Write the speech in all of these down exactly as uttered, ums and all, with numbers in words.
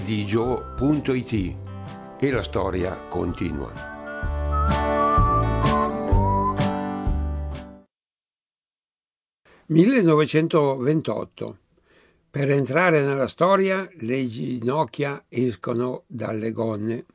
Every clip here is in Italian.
digio punto it e la storia continua. millenovecentoventotto. Per entrare nella storia le ginocchia escono dalle gonne.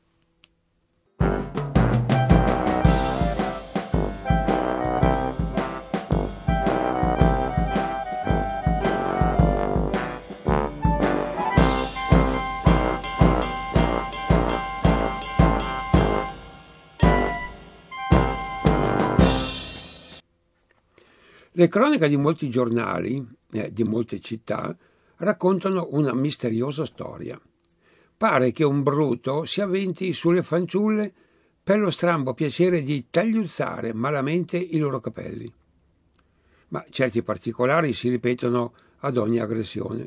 Le cronache di molti giornali, eh, di molte città, raccontano una misteriosa storia. Pare che un bruto si avventi sulle fanciulle per lo strambo piacere di tagliuzzare malamente i loro capelli. Ma certi particolari si ripetono ad ogni aggressione.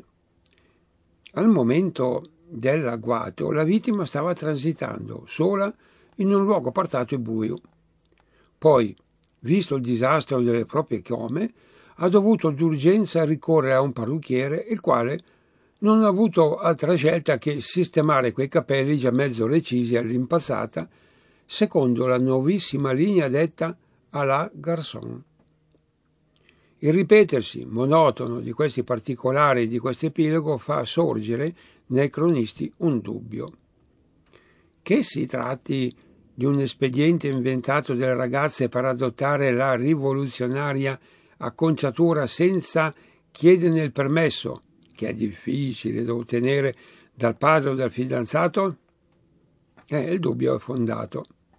Al momento dell'agguato la vittima stava transitando sola in un luogo appartato e buio. Poi, visto il disastro delle proprie chiome, ha dovuto d'urgenza ricorrere a un parrucchiere, il quale non ha avuto altra scelta che sistemare quei capelli già mezzo recisi all'impazzata, secondo la nuovissima linea detta à la garçon. Il ripetersi monotono di questi particolari di questo epilogo fa sorgere nei cronisti un dubbio. Che si tratti di un espediente inventato dalle ragazze per adottare la rivoluzionaria acconciatura senza chiederne il permesso, che è difficile da ottenere dal padre o dal fidanzato? Eh, il dubbio è fondato.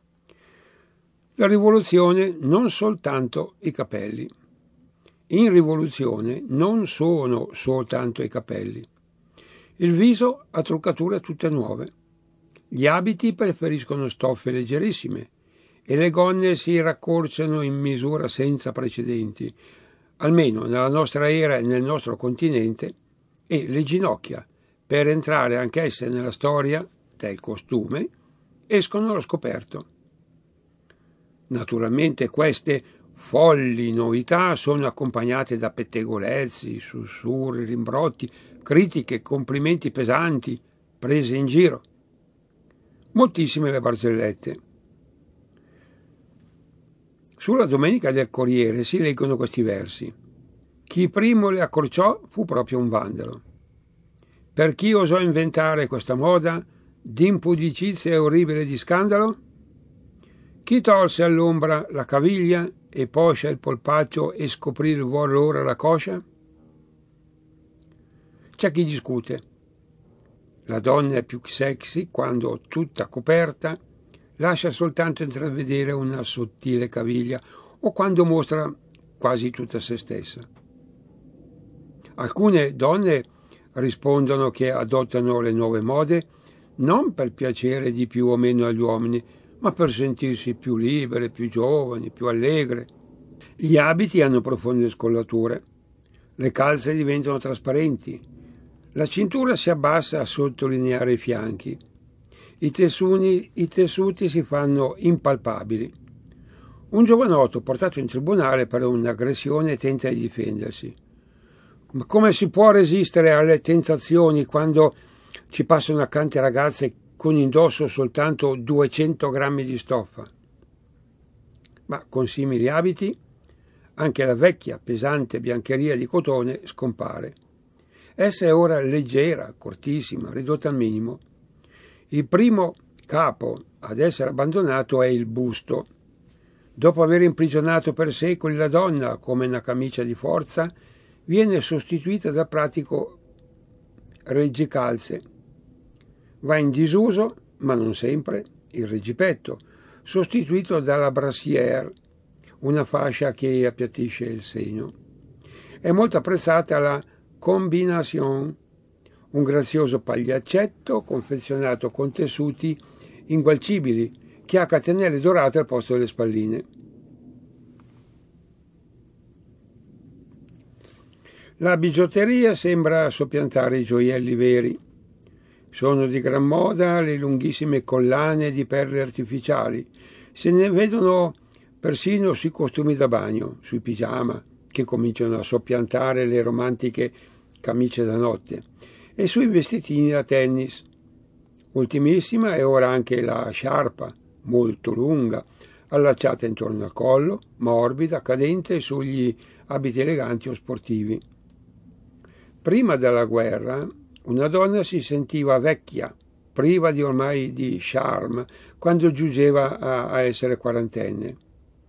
La rivoluzione non soltanto i capelli. In rivoluzione non sono soltanto i capelli. Il viso ha truccature tutte nuove. Gli abiti preferiscono stoffe leggerissime e le gonne si raccorciano in misura senza precedenti, almeno nella nostra era e nel nostro continente, e le ginocchia, per entrare anch'esse nella storia del costume, escono allo scoperto. Naturalmente queste folli novità sono accompagnate da pettegolezzi, sussurri, rimbrotti, critiche, complimenti pesanti, prese in giro. Moltissime le barzellette. Sulla domenica del Corriere si leggono questi versi. Chi primo le accorciò fu proprio un vandalo. Per chi osò inventare questa moda d'impudicizia e orribile di scandalo? Chi tolse all'ombra la caviglia e poscia il polpaccio e scoprì il vuol ora la coscia? C'è chi discute. La donna è più sexy quando, tutta coperta, lascia soltanto intravedere una sottile caviglia o quando mostra quasi tutta se stessa. Alcune donne rispondono che adottano le nuove mode non per piacere di più o meno agli uomini, ma per sentirsi più libere, più giovani, più allegre. Gli abiti hanno profonde scollature, le calze diventano trasparenti, la cintura si abbassa a sottolineare i fianchi, i, tessuni, i tessuti si fanno impalpabili. Un giovanotto portato in tribunale per un'aggressione tenta di difendersi. Ma come si può resistere alle tentazioni quando ci passano accanto ragazze con indosso soltanto duecento grammi di stoffa? Ma con simili abiti anche la vecchia pesante biancheria di cotone scompare. Essa è ora leggera, cortissima, ridotta al minimo. Il primo capo ad essere abbandonato è il busto. Dopo aver imprigionato per secoli la donna come una camicia di forza, viene sostituita da pratico reggicalze. Va in disuso, ma non sempre, il reggipetto, sostituito dalla brassière, una fascia che appiattisce il seno. È molto apprezzata la combination, un grazioso pagliaccetto confezionato con tessuti ingualcibili che ha catenelle dorate al posto delle spalline. La bigiotteria sembra soppiantare i gioielli veri. Sono di gran moda le lunghissime collane di perle artificiali. Se ne vedono persino sui costumi da bagno, sui pigiama, che cominciano a soppiantare le romantiche camicie da notte. e sui vestitini da tennis. Ultimissima è ora anche la sciarpa, molto lunga, allacciata intorno al collo, morbida, cadente sugli abiti eleganti o sportivi. Prima della guerra una donna si sentiva vecchia, priva di ormai di charme, quando giungeva a, a essere quarantenne.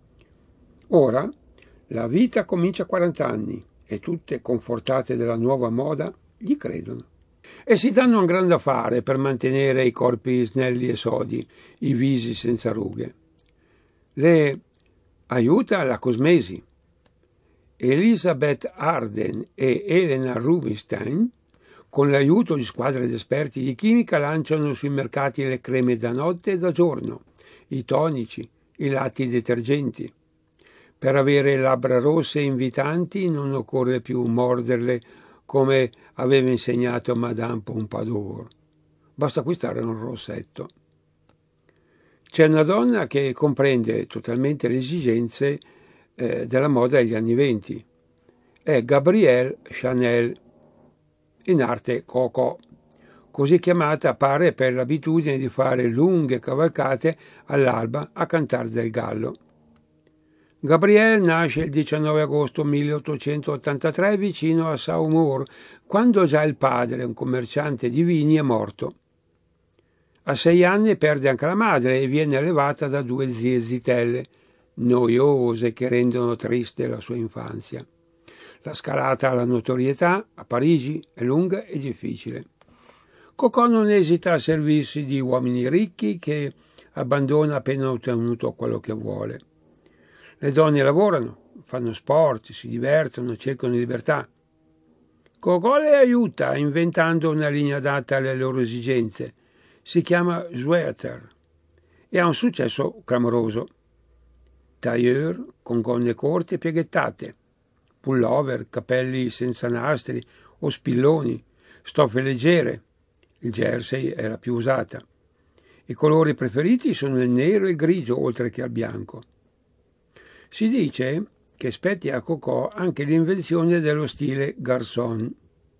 Ora la vita comincia a quaranta anni e tutte, confortate dalla nuova moda, gli credono. E si danno un gran da fare per mantenere i corpi snelli e sodi, i visi senza rughe. Le aiuta la cosmesi. Elisabeth Arden e Elena Rubinstein, con l'aiuto di squadre di esperti di chimica, lanciano sui mercati le creme da notte e da giorno, i tonici, i latti detergenti. Per avere labbra rosse e invitanti non occorre più morderle come aveva insegnato Madame Pompadour. Basta acquistare un rossetto. C'è una donna che comprende totalmente le esigenze eh, della moda degli anni venti. È Gabrielle Chanel, in arte Coco, così chiamata pare per l'abitudine di fare lunghe cavalcate all'alba a Cantar del Gallo. Gabrielle nasce il diciannove agosto milleottocentottantatré vicino a Saumur, quando già il padre, un commerciante di vini, è morto. A sei anni perde anche la madre e viene allevata da due zie zitelle, noiose, che rendono triste la sua infanzia. La scalata alla notorietà a Parigi è lunga e difficile. Coco non esita a servirsi di uomini ricchi che abbandona appena ottenuto quello che vuole. Le donne lavorano, fanno sport, si divertono, cercano libertà. Coco le aiuta inventando una linea adatta alle loro esigenze. Si chiama Sweater e ha un successo clamoroso. Tailleur con gonne corte e pieghettate, pullover, capelli senza nastri o spilloni, stoffe leggere. Il jersey è la più usata. I colori preferiti sono il nero e il grigio, oltre che al bianco. Si dice che spetti a Coco anche l'invenzione dello stile garçon.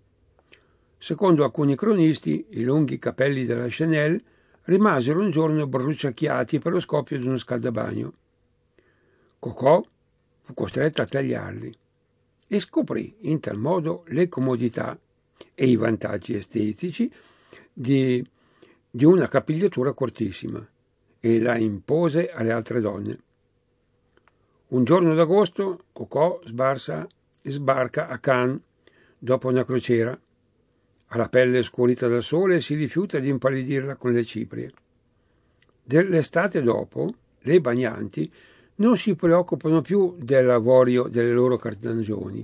Secondo alcuni cronisti, i lunghi capelli della Chanel rimasero un giorno bruciacchiati per lo scoppio di uno scaldabagno. Coco fu costretta a tagliarli e scoprì in tal modo le comodità e i vantaggi estetici di, di una capigliatura cortissima e la impose alle altre donne. Un giorno d'agosto Coco sbarsa, sbarca a Cannes dopo una crociera. Ha la pelle scurita dal sole e si rifiuta di impallidirla con le ciprie. Dell'estate dopo, le bagnanti non si preoccupano più dell'avorio delle loro carnagioni.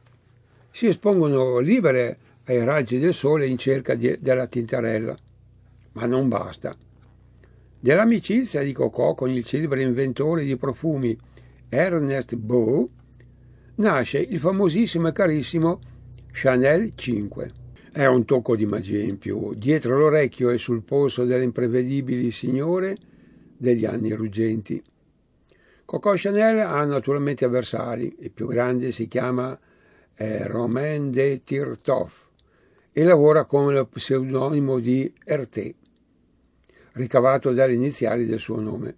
Si espongono libere ai raggi del sole in cerca di, della tintarella. Ma non basta. Dell'amicizia di Coco con il celebre inventore di profumi Ernest Beau nasce il famosissimo e carissimo Chanel cinque. È un tocco di magia in più, dietro l'orecchio e sul polso delle imprevedibili signore degli anni ruggenti. Coco Chanel ha naturalmente avversari, il più grande si chiama eh, Romain de Tirtoff e lavora con lo pseudonimo di Herté, ricavato dalle iniziali del suo nome.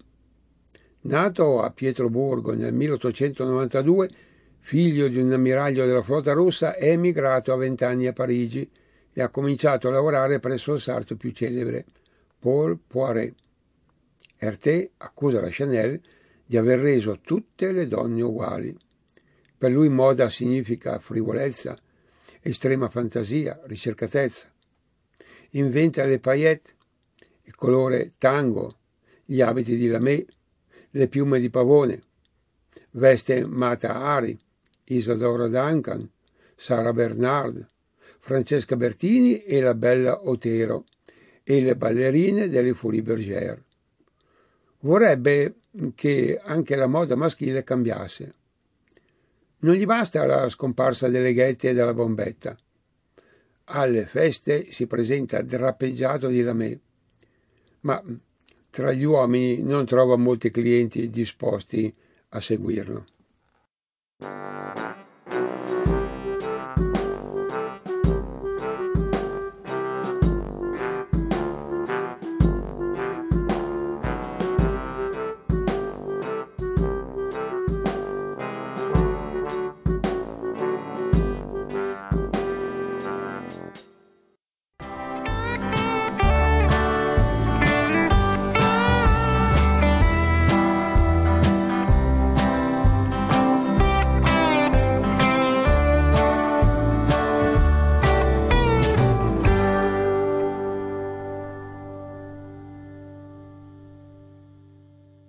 Nato a Pietroburgo nel milleottocentonovantadue, figlio di un ammiraglio della flotta russa, è emigrato a vent'anni a Parigi e ha cominciato a lavorare presso il sarto più celebre, Paul Poiret. Herté accusa la Chanel di aver reso tutte le donne uguali. Per lui moda significa frivolezza, estrema fantasia, ricercatezza. Inventa le paillette, il colore tango, gli abiti di lamé, le piume di pavone. Veste Mata Hari, Isadora Duncan, Sara Bernard, Francesca Bertini e la bella Otero e le ballerine delle Folies Bergère. Vorrebbe che anche la moda maschile cambiasse. Non gli basta la scomparsa delle ghette e della bombetta. Alle feste si presenta drappeggiato di lamé, ma tra gli uomini non trova molti clienti disposti a seguirlo.